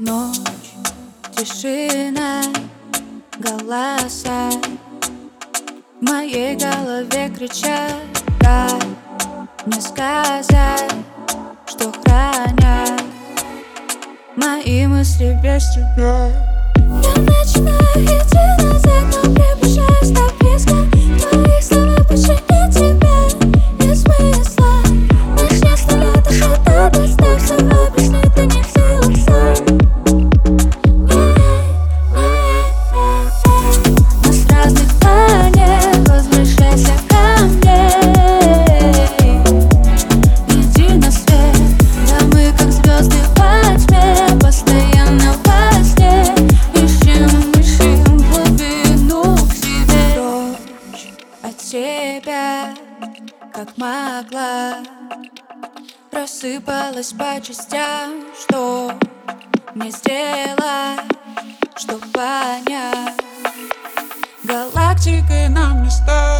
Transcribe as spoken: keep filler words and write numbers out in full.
Ночь, тишина, голоса в моей голове кричат, как мне сказать, что хранят мои мысли без тебя. Я начинаю идти назад, но приближаюсь так близко. Твои слова больше не тебя, не смысла. Начни с нуля, ты что-то доставь, все объяснить ты не в силах сам. Мы с разных планет, возвращайся ко мне. Иди на свет, да мы как звезды во тьме, постоянно во сне. Ищем, ищем глубину к себе. Прочь от тебя, как могла, рассыпалась по частям. Что мне сделать, чтоб понять? Галактикой нам не стать.